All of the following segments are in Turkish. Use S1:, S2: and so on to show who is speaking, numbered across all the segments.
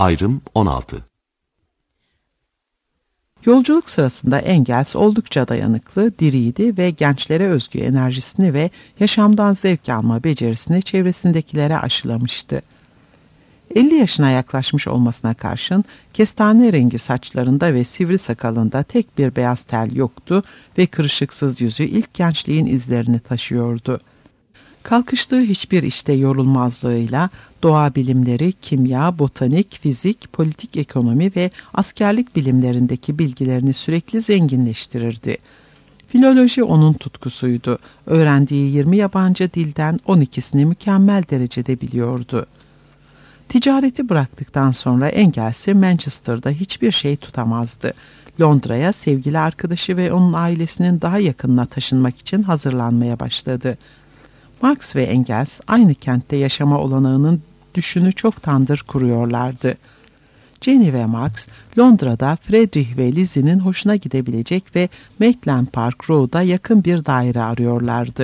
S1: Ayrım 16.
S2: Yolculuk sırasında Engels oldukça dayanıklı, diriydi ve gençlere özgü enerjisini ve yaşamdan zevk alma becerisini çevresindekilere aşılamıştı. 50 yaşına yaklaşmış olmasına karşın kestane rengi saçlarında ve sivri sakalında tek bir beyaz tel yoktu ve kırışıksız yüzü ilk gençliğin izlerini taşıyordu. Kalkıştığı hiçbir işte yorulmazlığıyla doğa bilimleri, kimya, botanik, fizik, politik ekonomi ve askerlik bilimlerindeki bilgilerini sürekli zenginleştirirdi. Filoloji onun tutkusuydu. Öğrendiği 20 yabancı dilden 12'sini mükemmel derecede biliyordu. Ticareti bıraktıktan sonra Engels'i Manchester'da hiçbir şey tutamazdı. Londra'ya sevgili arkadaşı ve onun ailesinin daha yakınına taşınmak için hazırlanmaya başladı. Marx ve Engels aynı kentte yaşama olanağının düşünü çoktandır kuruyorlardı. Jenny ve Marx Londra'da Friedrich ve Lizzie'nin hoşuna gidebilecek ve Maitland Park Road'a yakın bir daire arıyorlardı.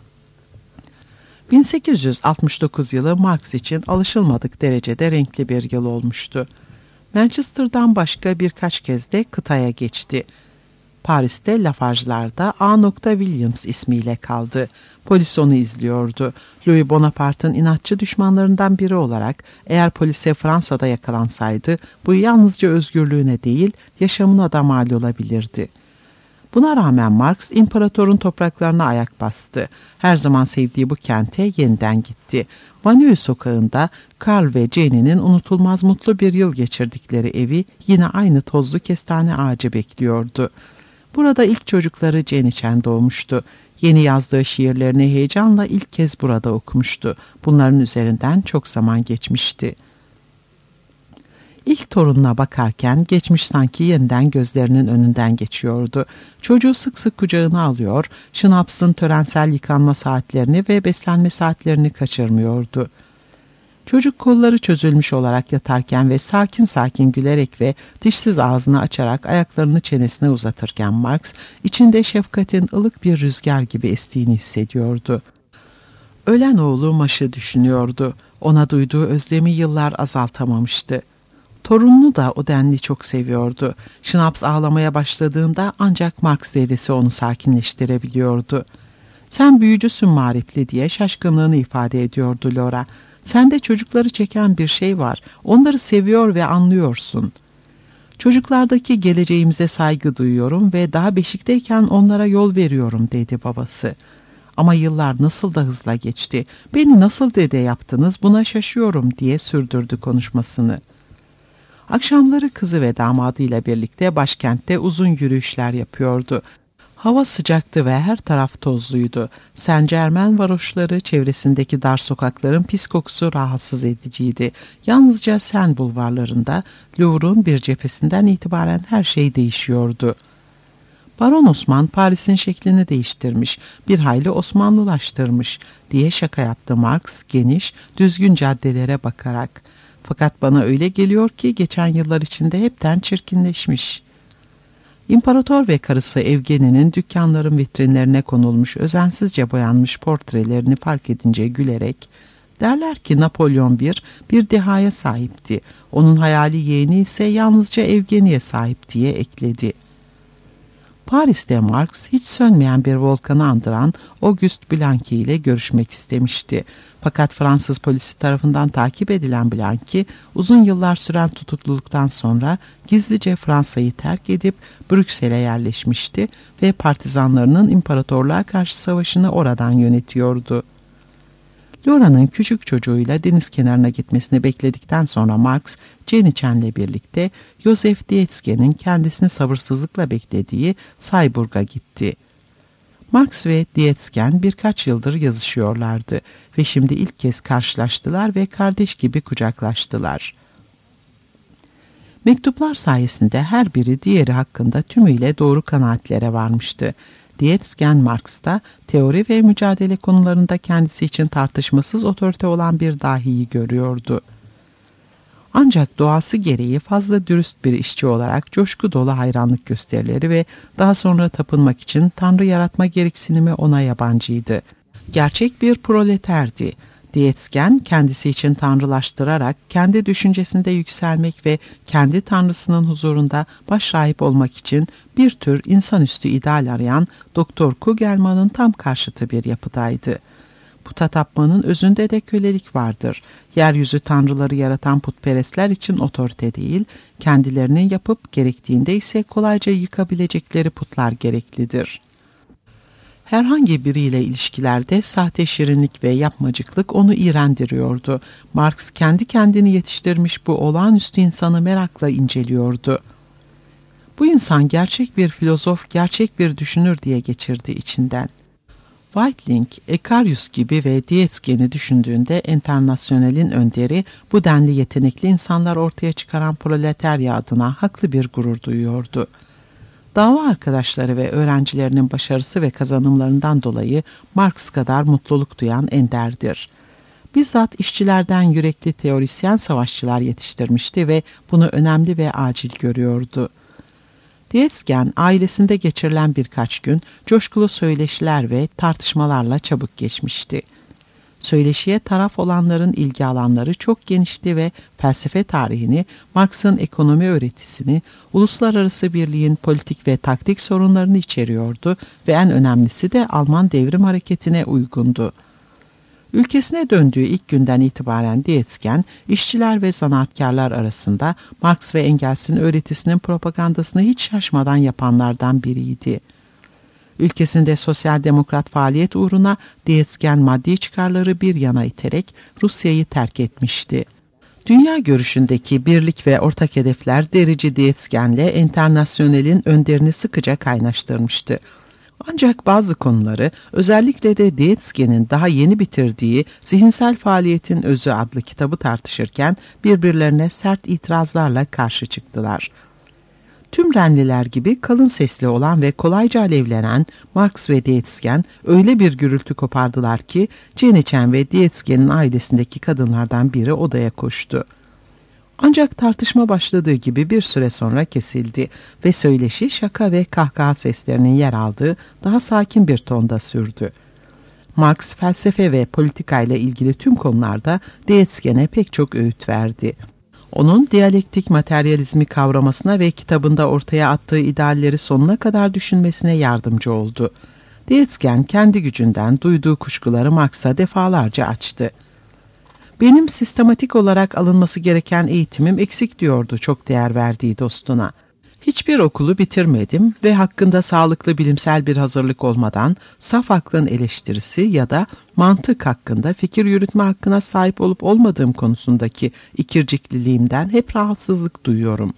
S2: 1869 yılı Marx için alışılmadık derecede renkli bir yıl olmuştu. Manchester'dan başka birkaç kez de kıtaya geçti. Paris'te Lafarge'larda A. Williams ismiyle kaldı. Polis onu izliyordu. Louis Bonaparte'ın inatçı düşmanlarından biri olarak eğer polise Fransa'da yakalansaydı bu yalnızca özgürlüğüne değil yaşamına da mal olabilirdi. Buna rağmen Marx imparatorun topraklarına ayak bastı. Her zaman sevdiği bu kente yeniden gitti. Vanille sokağında Karl ve Jenny'nin unutulmaz mutlu bir yıl geçirdikleri evi yine aynı tozlu kestane ağacı bekliyordu. Burada ilk çocukları Jenny doğmuştu. Yeni yazdığı şiirlerini heyecanla ilk kez burada okumuştu. Bunların üzerinden çok zaman geçmişti. İlk torununa bakarken geçmiş sanki yeniden gözlerinin önünden geçiyordu. Çocuğu sık sık kucağına alıyor, şınapsın törensel yıkanma saatlerini ve beslenme saatlerini kaçırmıyordu. Çocuk kolları çözülmüş olarak yatarken ve sakin sakin gülerek ve dişsiz ağzını açarak ayaklarını çenesine uzatırken Marx, içinde şefkatin ılık bir rüzgar gibi estiğini hissediyordu. Ölen oğlu Maş'ı düşünüyordu. Ona duyduğu özlemi yıllar azaltamamıştı. Torununu da o denli çok seviyordu. Schnaps ağlamaya başladığında ancak Marx dedesi onu sakinleştirebiliyordu. "Sen büyücüsün Marifli" diye şaşkınlığını ifade ediyordu Laura. "Sende çocukları çeken bir şey var. Onları seviyor ve anlıyorsun." "Çocuklardaki geleceğimize saygı duyuyorum ve daha beşikteyken onlara yol veriyorum" dedi babası. "Ama yıllar nasıl da hızla geçti. Beni nasıl dede yaptınız buna şaşıyorum" diye sürdürdü konuşmasını. Akşamları kızı ve damadıyla birlikte başkentte uzun yürüyüşler yapıyordu. Hava sıcaktı ve her taraf tozluydu. Saint-Germain varoşları, çevresindeki dar sokakların pis kokusu rahatsız ediciydi. Yalnızca Seine bulvarlarında, Louvre'un bir cephesinden itibaren her şey değişiyordu. Baron Osman Paris'in şeklini değiştirmiş, bir hayli Osmanlılaştırmış diye şaka yaptı Marx geniş, düzgün caddelere bakarak. "Fakat bana öyle geliyor ki geçen yıllar içinde hepten çirkinleşmiş." İmparator ve karısı Evgeni'nin dükkanların vitrinlerine konulmuş özensizce boyanmış portrelerini fark edince gülerek, "Derler ki Napolyon bir dehaya sahipti. Onun hayali yeğeni ise yalnızca Evgeni'ye sahip" diye ekledi. Paris'te Marx hiç sönmeyen bir volkanı andıran Auguste Blanqui ile görüşmek istemişti. Fakat Fransız polisi tarafından takip edilen Blanqui, uzun yıllar süren tutukluluktan sonra gizlice Fransa'yı terk edip Brüksel'e yerleşmişti ve partizanlarının imparatorluğa karşı savaşını oradan yönetiyordu. Laura'nın küçük çocuğuyla deniz kenarına gitmesini bekledikten sonra Marx, Jenny birlikte Joseph Dietzgen'in kendisini sabırsızlıkla beklediği Sayburg'a gitti. Marx ve Dietzgen birkaç yıldır yazışıyorlardı ve şimdi ilk kez karşılaştılar ve kardeş gibi kucaklaştılar. Mektuplar sayesinde her biri diğeri hakkında tümüyle doğru kanaatlere varmıştı. Dietzgen Marx'ta teori ve mücadele konularında kendisi için tartışmasız otorite olan bir dahiyi görüyordu. Ancak doğası gereği fazla dürüst bir işçi olarak coşku dolu hayranlık gösterileri ve daha sonra tapınmak için tanrı yaratma gereksinimi ona yabancıydı. Gerçek bir proleterdi. Diyetsken kendisi için tanrılaştırarak kendi düşüncesinde yükselmek ve kendi tanrısının huzurunda başrahip olmak için bir tür insanüstü ideal arayan Doktor Kugelman'ın tam karşıtı bir yapıdaydı. Puta tapmanın özünde de kölelik vardır. Yeryüzü tanrıları yaratan putperestler için otorite değil, kendilerinin yapıp gerektiğinde ise kolayca yıkabilecekleri putlar gereklidir. Herhangi biriyle ilişkilerde sahte şirinlik ve yapmacıklık onu iğrendiriyordu. Marx kendi kendini yetiştirmiş bu olağanüstü insanı merakla inceliyordu. Bu insan gerçek bir filozof, gerçek bir düşünür diye geçirdi içinden. Weitling, Ekarius gibi ve Diyetsgen'i düşündüğünde Enternasyonel'in önderi bu denli yetenekli insanlar ortaya çıkaran proletarya adına haklı bir gurur duyuyordu. Dava arkadaşları ve öğrencilerinin başarısı ve kazanımlarından dolayı Marx kadar mutluluk duyan enderdir. Bizzat işçilerden yürekli teorisyen savaşçılar yetiştirmişti ve bunu önemli ve acil görüyordu. Diyetsgen ailesinde geçirilen birkaç gün coşkulu söyleşiler ve tartışmalarla çabuk geçmişti. Söyleşiye taraf olanların ilgi alanları çok genişti ve felsefe tarihini, Marx'ın ekonomi öğretisini, uluslararası birliğin politik ve taktik sorunlarını içeriyordu ve en önemlisi de Alman devrim hareketine uygundu. Ülkesine döndüğü ilk günden itibaren Diyetsgen, işçiler ve zanaatkarlar arasında Marx ve Engels'in öğretisinin propagandasını hiç şaşmadan yapanlardan biriydi. Ülkesinde sosyal demokrat faaliyet uğruna Diyetsgen maddi çıkarları bir yana iterek Rusya'yı terk etmişti. Dünya görüşündeki birlik ve ortak hedefler derici Diyetsgen'le Enternasyonel'in önderini sıkıca kaynaştırmıştı. Ancak bazı konuları, özellikle de Diyetsgen'in daha yeni bitirdiği Zihinsel Faaliyetin Özü adlı kitabı tartışırken birbirlerine sert itirazlarla karşı çıktılar. Tüm Renliler gibi kalın sesli olan ve kolayca alevlenen Marx ve Diyetsgen öyle bir gürültü kopardılar ki Ceniçen ve Diyetsgen'in ailesindeki kadınlardan biri odaya koştu. Ancak tartışma başladığı gibi bir süre sonra kesildi ve söyleşi şaka ve kahkaha seslerinin yer aldığı daha sakin bir tonda sürdü. Marx felsefe ve politika ile ilgili tüm konularda Diyetsgen'e pek çok öğüt verdi. Onun diyalektik materyalizmi kavramasına ve kitabında ortaya attığı idealleri sonuna kadar düşünmesine yardımcı oldu. Diyetsgen kendi gücünden duyduğu kuşkuları Marx'a defalarca açtı. Benim sistematik olarak alınması gereken eğitimim eksik diyordu çok değer verdiği dostuna. Hiçbir okulu bitirmedim ve hakkında sağlıklı bilimsel bir hazırlık olmadan saf aklın eleştirisi ya da mantık hakkında fikir yürütme hakkına sahip olup olmadığım konusundaki ikircikliliğimden hep rahatsızlık duyuyorum.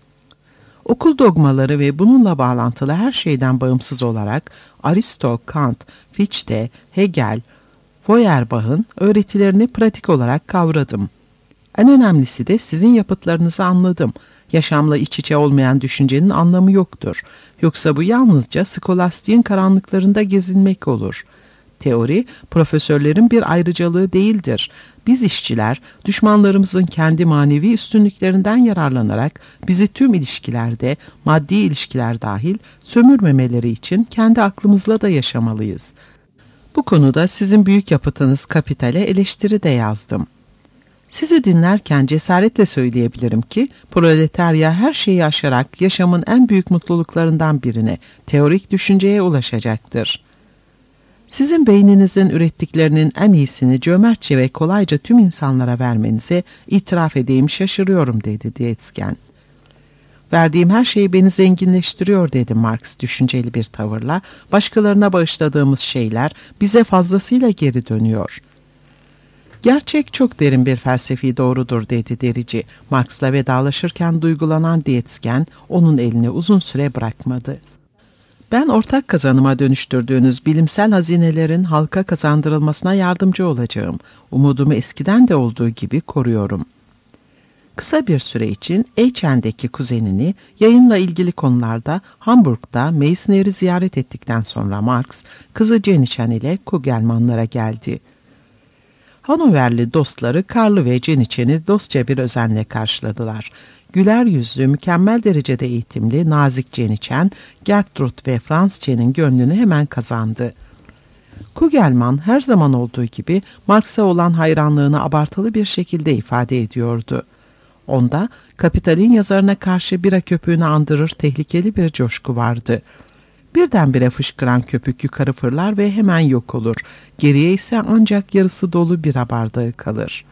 S2: Okul dogmaları ve bununla bağlantılı her şeyden bağımsız olarak Aristo, Kant, Fichte, Hegel, Feuerbach'ın öğretilerini pratik olarak kavradım. En önemlisi de sizin yapıtlarınızı anladım. Yaşamla iç içe olmayan düşüncenin anlamı yoktur. Yoksa bu yalnızca skolastiğin karanlıklarında gezinmek olur. Teori, profesörlerin bir ayrıcalığı değildir. Biz işçiler, düşmanlarımızın kendi manevi üstünlüklerinden yararlanarak bizi tüm ilişkilerde, maddi ilişkiler dahil sömürmemeleri için kendi aklımızla da yaşamalıyız. Bu konuda sizin büyük yapıtınız Kapital'e eleştiri de yazdım. Sizi dinlerken cesaretle söyleyebilirim ki proletarya her şeyi aşarak yaşamın en büyük mutluluklarından birine, teorik düşünceye ulaşacaktır. Sizin beyninizin ürettiklerinin en iyisini cömertçe ve kolayca tüm insanlara vermenize itiraf edeyim şaşırıyorum dedi Diyetsgen. Verdiğim her şey beni zenginleştiriyor dedi Marx düşünceli bir tavırla. Başkalarına bağışladığımız şeyler bize fazlasıyla geri dönüyor. Gerçek çok derin bir felsefi doğrudur dedi derici. Marx'la vedalaşırken duygulanan Diyetsgen onun elini uzun süre bırakmadı. Ben ortak kazanıma dönüştürdüğünüz bilimsel hazinelerin halka kazandırılmasına yardımcı olacağım. Umudumu eskiden de olduğu gibi koruyorum. Kısa bir süre için Eichen'deki kuzenini yayınla ilgili konularda Hamburg'da Meissner'i ziyaret ettikten sonra Marx, kızı Ceniçen ile Kugelmanlara geldi. Hannoverli dostları Karl'ı ve Ceniçen'i dostça bir özenle karşıladılar. Güler yüzlü, mükemmel derecede eğitimli, nazik Ceniçen, Gertrud ve Franzca'nın gönlünü hemen kazandı. Kugelman her zaman olduğu gibi Marx'a olan hayranlığını abartılı bir şekilde ifade ediyordu. Onda Kapital'in yazarına karşı bira köpüğünü andırır tehlikeli bir coşku vardı. Birdenbire fışkıran köpük yukarı fırlar ve hemen yok olur. Geriye ise ancak yarısı dolu bira bardağı kalır.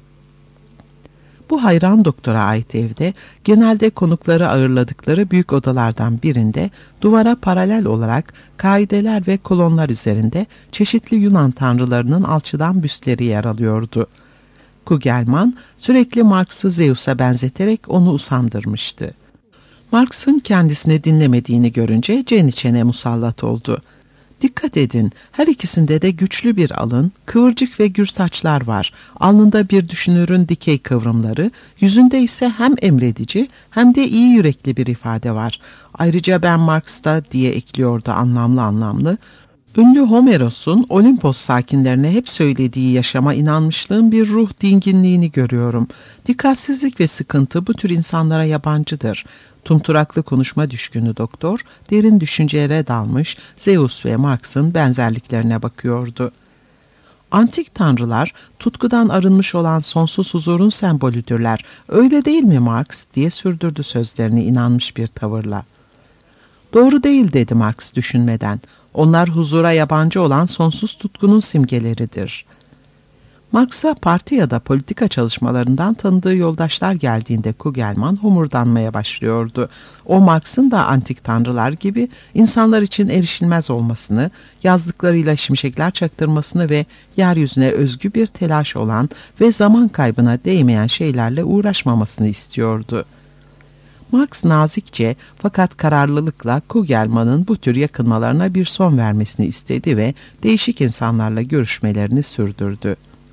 S2: Bu hayran doktora ait evde genelde konukları ağırladıkları büyük odalardan birinde duvara paralel olarak kaideler ve kolonlar üzerinde çeşitli Yunan tanrılarının alçıdan büstleri yer alıyordu. Kugelman sürekli Marx'ı Zeus'a benzeterek onu usandırmıştı. Marx'ın kendisini dinlemediğini görünce Ceniçen'e musallat oldu. Dikkat edin, her ikisinde de güçlü bir alın, kıvırcık ve gür saçlar var. Alnında bir düşünürün dikey kıvrımları, yüzünde ise hem emredici hem de iyi yürekli bir ifade var. Ayrıca ben Marx'ta diye ekliyordu anlamlı anlamlı. Ünlü Homeros'un Olimpos sakinlerine hep söylediği yaşama inanmışlığın bir ruh dinginliğini görüyorum. Dikkatsizlik ve sıkıntı bu tür insanlara yabancıdır. Tumturaklı konuşma düşkünü doktor, derin düşüncelere dalmış Zeus ve Marx'ın benzerliklerine bakıyordu. Antik tanrılar, tutkudan arınmış olan sonsuz huzurun sembolüdürler. Öyle değil mi Marx? Diye sürdürdü sözlerini inanmış bir tavırla. Doğru değil dedi Marx düşünmeden. Onlar huzura yabancı olan sonsuz tutkunun simgeleridir. Marx'a parti ya da politika çalışmalarından tanıdığı yoldaşlar geldiğinde Kugelman homurdanmaya başlıyordu. O Marx'ın da antik tanrılar gibi insanlar için erişilmez olmasını, yazdıklarıyla şimşekler çaktırmasını ve yeryüzüne özgü bir telaş olan ve zaman kaybına değmeyen şeylerle uğraşmamasını istiyordu. Marx nazikçe fakat kararlılıkla Kugelman'ın bu tür yakınmalarına bir son vermesini istedi ve değişik insanlarla görüşmelerini sürdürdü.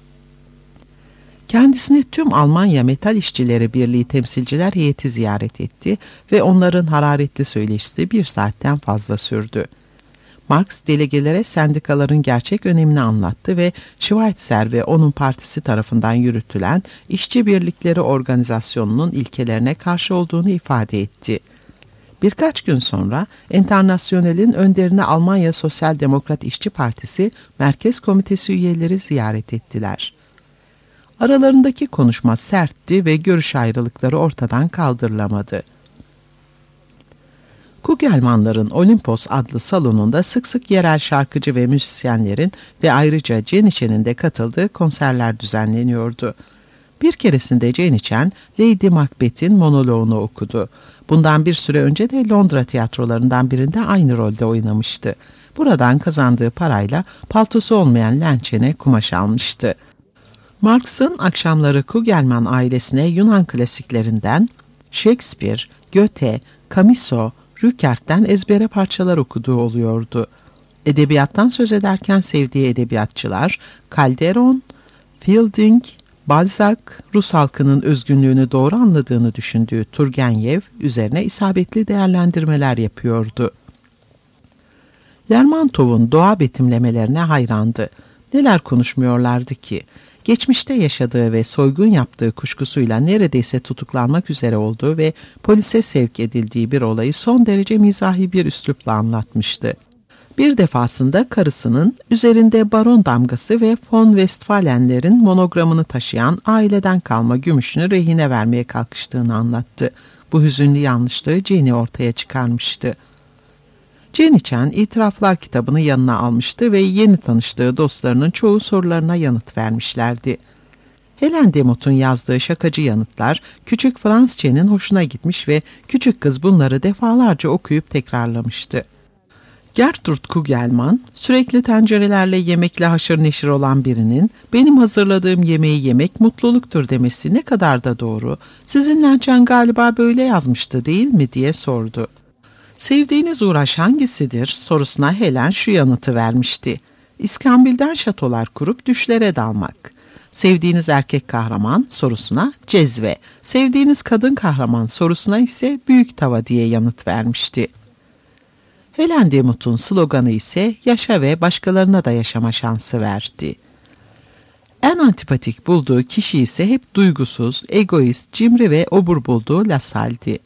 S2: Kendisini tüm Almanya Metal İşçileri Birliği temsilciler heyeti ziyaret etti ve onların hararetli söyleşisi 1 saatten fazla sürdü. Marx delegelere sendikaların gerçek önemini anlattı ve Schweitzer ve onun partisi tarafından yürütülen İşçi Birlikleri Organizasyonu'nun ilkelerine karşı olduğunu ifade etti. Birkaç gün sonra Enternasyonel'in önderini Almanya Sosyal Demokrat İşçi Partisi Merkez Komitesi üyeleri ziyaret ettiler. Aralarındaki konuşma sertti ve görüş ayrılıkları ortadan kaldırılamadı. Kugelmanların Olimpos adlı salonunda sık sık yerel şarkıcı ve müzisyenlerin ve ayrıca Ceniçen'in de katıldığı konserler düzenleniyordu. Bir keresinde Ceniçen, Lady Macbeth'in monoloğunu okudu. Bundan bir süre önce de Londra tiyatrolarından birinde aynı rolde oynamıştı. Buradan kazandığı parayla paltosu olmayan lençene kumaş almıştı. Marx'ın akşamları Kugelman ailesine Yunan klasiklerinden Shakespeare, Goethe, Camus'u, Rückert'ten ezbere parçalar okuduğu oluyordu. Edebiyattan söz ederken sevdiği edebiyatçılar Calderon, Fielding, Balzac, Rus halkının özgünlüğünü doğru anladığını düşündüğü Turgenev üzerine isabetli değerlendirmeler yapıyordu. Lermontov'un doğa betimlemelerine hayrandı. Neler konuşmuyorlardı ki? Geçmişte yaşadığı ve soygun yaptığı kuşkusuyla neredeyse tutuklanmak üzere olduğu ve polise sevk edildiği bir olayı son derece mizahi bir üslupla anlatmıştı. Bir defasında karısının üzerinde baron damgası ve von Westphalen'lerin monogramını taşıyan aileden kalma gümüşünü rehine vermeye kalkıştığını anlattı. Bu hüzünlü yanlışlığı Jenny ortaya çıkarmıştı. Ceniçen itiraflar kitabını yanına almıştı ve yeni tanıştığı dostlarının çoğu sorularına yanıt vermişlerdi. Helen Demot'un yazdığı şakacı yanıtlar küçük Franzca'nın hoşuna gitmiş ve küçük kız bunları defalarca okuyup tekrarlamıştı. Gertrude Kugelman, sürekli tencerelerle yemekle haşır neşir olan birinin benim hazırladığım yemeği yemek mutluluktur demesi ne kadar da doğru, sizin Lençen galiba böyle yazmıştı değil mi diye sordu. Sevdiğiniz uğraş hangisidir sorusuna Helen şu yanıtı vermişti. İskambilden şatolar kurup düşlere dalmak. Sevdiğiniz erkek kahraman sorusuna cezve, sevdiğiniz kadın kahraman sorusuna ise büyük tava diye yanıt vermişti. Helen Demot'un sloganı ise yaşa ve başkalarına da yaşama şansı verdi. En antipatik bulduğu kişi ise hep duygusuz, egoist, cimri ve obur bulduğu Lassalle'di.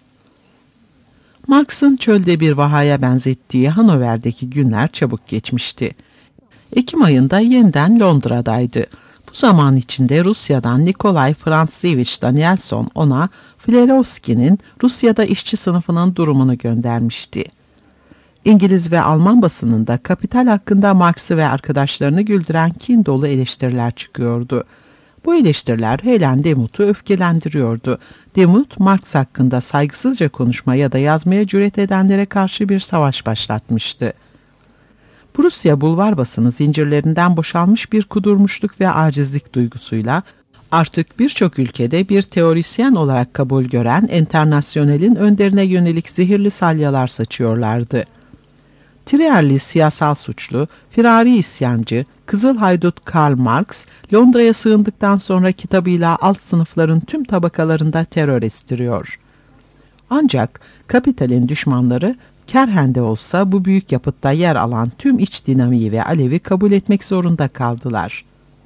S2: Marx'ın çölde bir vahaya benzettiği Hanover'deki günler çabuk geçmişti. Ekim ayında yeniden Londra'daydı. Bu zaman içinde Rusya'dan Nikolay Frantsevich Danielson ona Flerovski'nin Rusya'da işçi sınıfının durumunu göndermişti. İngiliz ve Alman basınında Kapital hakkında Marx'ı ve arkadaşlarını güldüren kin dolu eleştiriler çıkıyordu. Bu eleştiriler Helen Demut'u öfkelendiriyordu. Demut, Marx hakkında saygısızca konuşma ya da yazmaya cüret edenlere karşı bir savaş başlatmıştı. Prusya bulvar basını zincirlerinden boşalmış bir kudurmuşluk ve acizlik duygusuyla artık birçok ülkede bir teorisyen olarak kabul gören Enternasyonel'in önderine yönelik zehirli salyalar saçıyorlardı. Trierli siyasal suçlu, firari isyancı, Kızıl Haydut Karl Marx, Londra'ya sığındıktan sonra kitabıyla alt sınıfların tüm tabakalarında terör estiriyor. Ancak Kapital'in düşmanları, kerhen de olsa bu büyük yapıtta yer alan tüm iç dinamiği ve alevi kabul etmek zorunda kaldılar.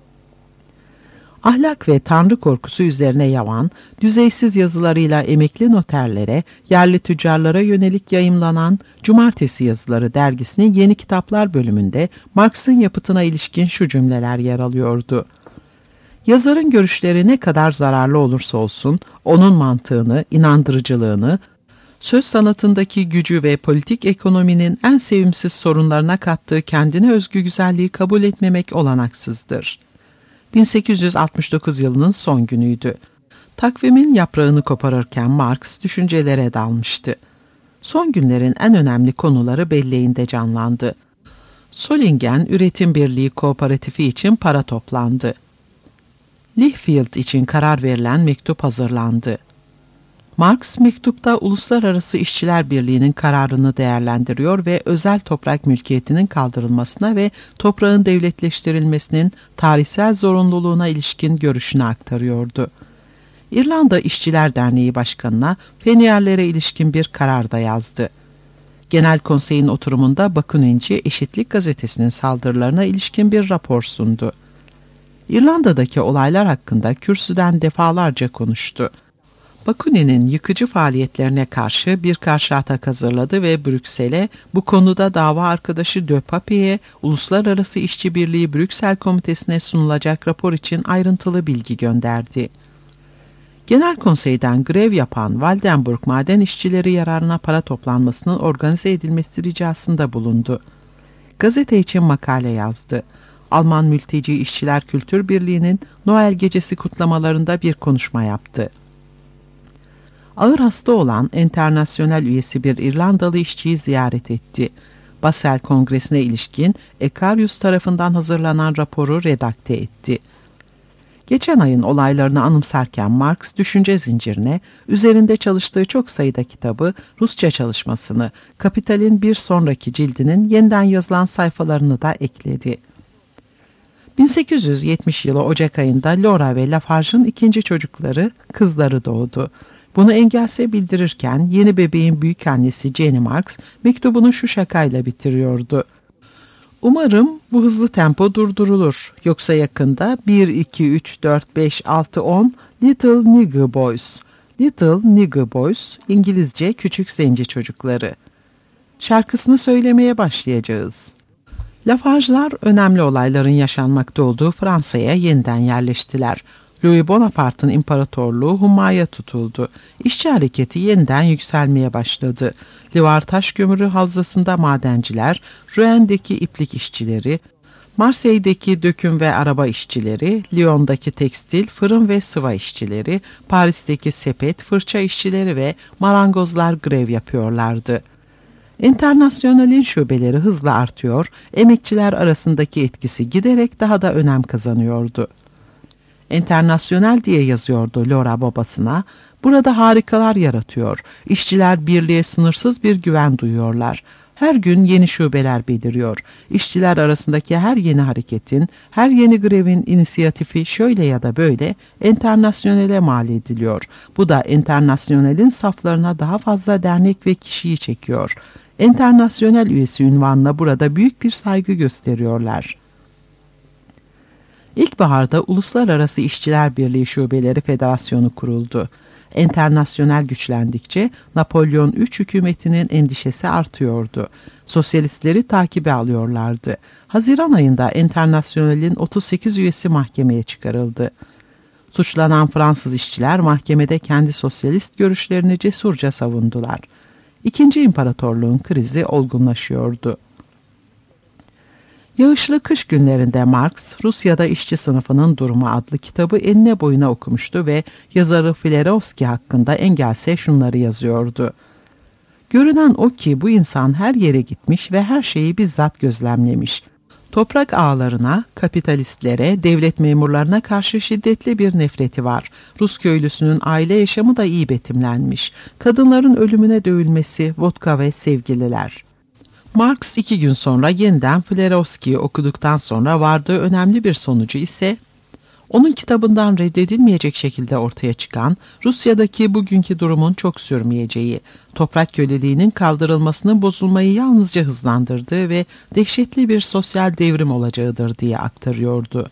S2: Ahlak ve tanrı korkusu üzerine yavan, düzeysiz yazılarıyla emekli noterlere, yerli tüccarlara yönelik yayımlanan Cumartesi Yazıları dergisinin Yeni Kitaplar bölümünde Marx'ın yapıtına ilişkin şu cümleler yer alıyordu. Yazarın görüşleri ne kadar zararlı olursa olsun, onun mantığını, inandırıcılığını, söz sanatındaki gücü ve politik ekonominin en sevimsiz sorunlarına kattığı kendine özgü güzelliği kabul etmemek olanaksızdır. 1869 yılının son günüydü. Takvimin yaprağını koparırken Marx düşüncelere dalmıştı. Son günlerin en önemli konuları belleğinde canlandı. Solingen Üretim Birliği Kooperatifi için para toplandı. Lichfield için karar verilen mektup hazırlandı. Marx mektupta Uluslararası İşçiler Birliği'nin kararını değerlendiriyor ve özel toprak mülkiyetinin kaldırılmasına ve toprağın devletleştirilmesinin tarihsel zorunluluğuna ilişkin görüşünü aktarıyordu. İrlanda İşçiler Derneği Başkanı'na Feniyerlere ilişkin bir karar da yazdı. Genel Konsey'in oturumunda Bakuninci Eşitlik Gazetesi'nin saldırılarına ilişkin bir rapor sundu. İrlanda'daki olaylar hakkında kürsüden defalarca konuştu. Bakunin'in yıkıcı faaliyetlerine karşı bir karşı atak hazırladı ve Brüksel'e bu konuda dava arkadaşı De Papier'e Uluslararası İşçi Birliği Brüksel Komitesi'ne sunulacak rapor için ayrıntılı bilgi gönderdi. Genel Konsey'den grev yapan Waldenburg maden işçileri yararına para toplanmasının organize edilmesi ricasında bulundu. Gazete için makale yazdı. Alman Mülteci İşçiler Kültür Birliği'nin Noel Gecesi kutlamalarında bir konuşma yaptı. Ağır hasta olan Enternasyonel üyesi bir İrlandalı işçiyi ziyaret etti. Basel Kongresi'ne ilişkin Ekarius tarafından hazırlanan raporu redakte etti. Geçen ayın olaylarını anımsarken Marx düşünce zincirine üzerinde çalıştığı çok sayıda kitabı, Rusça çalışmasını, Kapital'in bir sonraki cildinin yeniden yazılan sayfalarını da ekledi. 1870 yılı Ocak ayında Laura ve Lafarge'ın ikinci çocukları, kızları doğdu. Bunu Engels'e bildirirken yeni bebeğin büyükannesi Jenny Marx mektubunu şu şakayla bitiriyordu. Umarım bu hızlı tempo durdurulur. Yoksa yakında 1, 2, 3, 4, 5, 6, 10 Little Nigger Boys. Little Nigger Boys, İngilizce küçük zenci çocukları. Şarkısını söylemeye başlayacağız. Lafarge'lar önemli olayların yaşanmakta olduğu Fransa'ya yeniden yerleştiler. Louis Bonaparte'ın imparatorluğu hummaya tutuldu. İşçi hareketi yeniden yükselmeye başladı. Livar taş kömürü havzasında madenciler, Rouen'deki iplik işçileri, Marseille'deki döküm ve araba işçileri, Lyon'daki tekstil, fırın ve sıva işçileri, Paris'teki sepet, fırça işçileri ve marangozlar grev yapıyorlardı. Enternasyonel'in şubeleri hızla artıyor, emekçiler arasındaki etkisi giderek daha da önem kazanıyordu. Enternasyonel diye yazıyordu Laura babasına, burada harikalar yaratıyor, işçiler birliğe sınırsız bir güven duyuyorlar. Her gün yeni şubeler beliriyor. İşçiler arasındaki her yeni hareketin, her yeni grevin inisiyatifi şöyle ya da böyle Enternasyonel'e mal ediliyor. Bu da Enternasyonel'in saflarına daha fazla dernek ve kişiyi çekiyor. Enternasyonel üyesi unvanına burada büyük bir saygı gösteriyorlar. İlkbaharda Uluslararası İşçiler Birliği Şubeleri Federasyonu kuruldu. Enternasyonel güçlendikçe Napolyon III hükümetinin endişesi artıyordu. Sosyalistleri takibe alıyorlardı. Haziran ayında Enternasyonel'in 38 üyesi mahkemeye çıkarıldı. Suçlanan Fransız işçiler mahkemede kendi sosyalist görüşlerini cesurca savundular. İkinci İmparatorluğun krizi olgunlaşıyordu. Yağışlı kış günlerinde Marx, Rusya'da işçi sınıfının durumu adlı kitabı enine boyuna okumuştu ve yazarı Filerovski hakkında Engels'e şunları yazıyordu. Görünen o ki bu insan her yere gitmiş ve her şeyi bizzat gözlemlemiş. Toprak ağalarına, kapitalistlere, devlet memurlarına karşı şiddetli bir nefreti var. Rus köylüsünün aile yaşamı da iyi betimlenmiş. Kadınların ölümüne dövülmesi, vodka ve sevgililer. Marx 2 gün sonra yeniden Filerovski'yi okuduktan sonra vardığı önemli bir sonucu ise onun kitabından reddedilmeyecek şekilde ortaya çıkan Rusya'daki bugünkü durumun çok sürmeyeceği, toprak köleliğinin kaldırılmasının bozulmayı yalnızca hızlandırdığı ve dehşetli bir sosyal devrim olacağıdır diye aktarıyordu.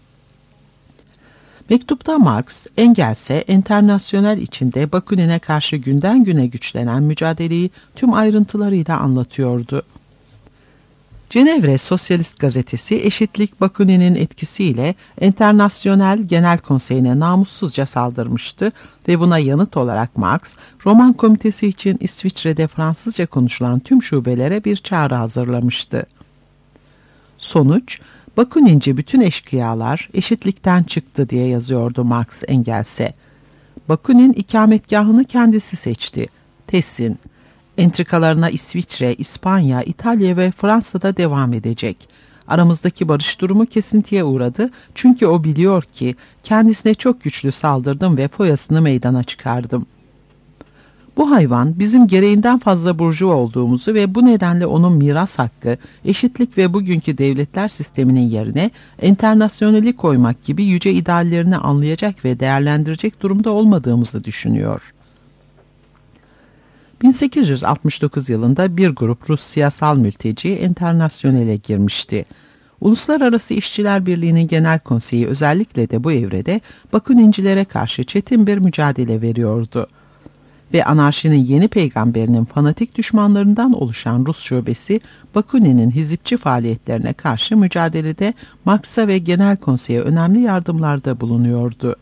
S2: Mektupta Marx, Engels'e Enternasyonel içinde Bakunin'e karşı günden güne güçlenen mücadeleyi tüm ayrıntılarıyla anlatıyordu. Cenevre Sosyalist Gazetesi eşitlik Bakunin'in etkisiyle Enternasyonel Genel Konseyi'ne namussuzca saldırmıştı ve buna yanıt olarak Marx, Roman Komitesi için İsviçre'de Fransızca konuşulan tüm şubelere bir çağrı hazırlamıştı. Sonuç, Bakuninci bütün eşkıyalar eşitlikten çıktı diye yazıyordu Marx Engels'e. Bakunin ikametgahını kendisi seçti. Tessin. Entrikalarına İsviçre, İspanya, İtalya ve Fransa'da devam edecek. Aramızdaki barış durumu kesintiye uğradı çünkü o biliyor ki kendisine çok güçlü saldırdım ve foyasını meydana çıkardım. Bu hayvan bizim gereğinden fazla burjuva olduğumuzu ve bu nedenle onun miras hakkı, eşitlik ve bugünkü devletler sisteminin yerine enternasyoneli koymak gibi yüce ideallerini anlayacak ve değerlendirecek durumda olmadığımızı düşünüyor. 1869 yılında bir grup Rus siyasal mülteci Enternasyonel'e girmişti. Uluslararası İşçiler Birliği'nin Genel Konseyi özellikle de bu evrede Bakunincilere karşı çetin bir mücadele veriyordu. Ve anarşinin yeni peygamberinin fanatik düşmanlarından oluşan Rus şubesi Bakunin'in hizipçi faaliyetlerine karşı mücadelede Marx'a ve Genel Konsey'e önemli yardımlarda bulunuyordu.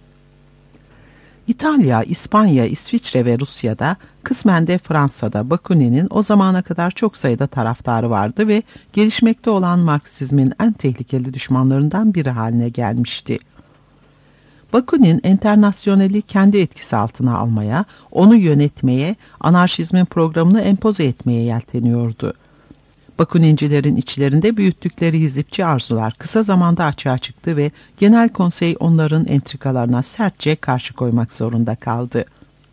S2: İtalya, İspanya, İsviçre ve Rusya'da, kısmen de Fransa'da Bakunin'in o zamana kadar çok sayıda taraftarı vardı ve gelişmekte olan Marksizmin en tehlikeli düşmanlarından biri haline gelmişti. Bakunin, Enternasyoneli kendi etkisi altına almaya, onu yönetmeye, anarşizmin programını empoze etmeye yelteniyordu. Bakunincilerin içlerinde büyüttükleri hizipçi arzular kısa zamanda açığa çıktı ve Genel Konsey onların entrikalarına sertçe karşı koymak zorunda kaldı.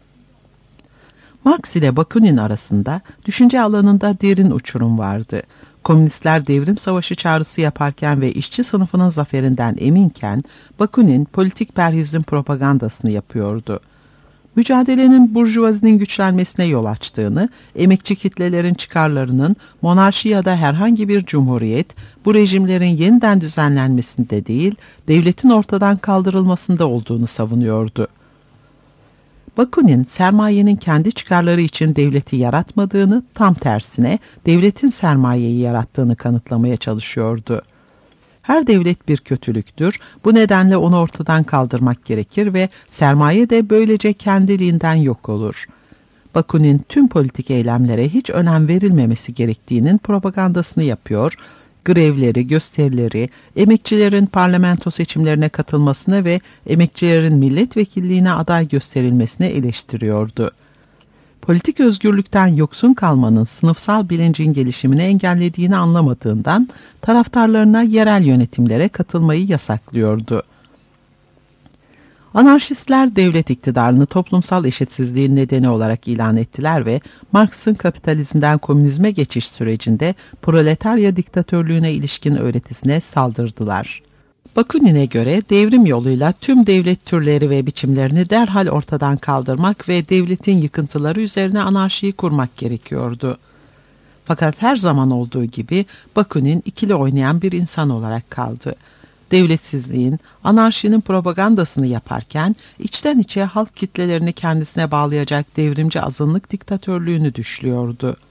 S2: Marx ile Bakunin arasında düşünce alanında derin uçurum vardı. Komünistler devrim savaşı çağrısı yaparken ve işçi sınıfının zaferinden eminken Bakunin politik perhizin propagandasını yapıyordu. Mücadelenin burjuvazinin güçlenmesine yol açtığını, emekçi kitlelerin çıkarlarının monarşi ya da herhangi bir cumhuriyet, bu rejimlerin yeniden düzenlenmesinde değil, devletin ortadan kaldırılmasında olduğunu savunuyordu. Bakunin, sermayenin kendi çıkarları için devleti yaratmadığını, tam tersine devletin sermayeyi yarattığını kanıtlamaya çalışıyordu. Her devlet bir kötülüktür, bu nedenle onu ortadan kaldırmak gerekir ve sermaye de böylece kendiliğinden yok olur. Bakunin tüm politik eylemlere hiç önem verilmemesi gerektiğinin propagandasını yapıyor, grevleri, gösterileri, emekçilerin parlamento seçimlerine katılmasına ve emekçilerin milletvekilliğine aday gösterilmesine eleştiriyordu. Politik özgürlükten yoksun kalmanın sınıfsal bilincin gelişimini engellediğini anlamadığından taraftarlarına yerel yönetimlere katılmayı yasaklıyordu. Anarşistler devlet iktidarını toplumsal eşitsizliğin nedeni olarak ilan ettiler ve Marx'ın kapitalizmden komünizme geçiş sürecinde proletarya diktatörlüğüne ilişkin öğretisine saldırdılar. Bakunin'e göre devrim yoluyla tüm devlet türleri ve biçimlerini derhal ortadan kaldırmak ve devletin yıkıntıları üzerine anarşiyi kurmak gerekiyordu. Fakat her zaman olduğu gibi Bakunin ikili oynayan bir insan olarak kaldı. devletsizliğin, anarşinin propagandasını yaparken içten içe halk kitlelerini kendisine bağlayacak devrimci azınlık diktatörlüğünü düşlüyordu.